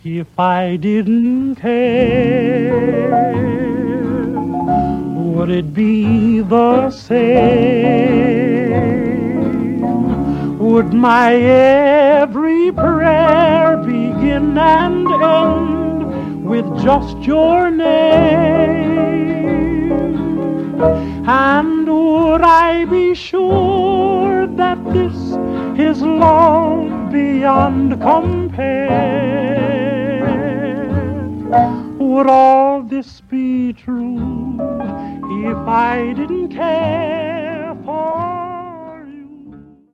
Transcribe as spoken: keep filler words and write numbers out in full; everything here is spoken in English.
If I didn't care, would it be the same? Would my every prayer begin and end with just your name? And would I be sure that this is love beyond compare? Would all this be true if I didn't care for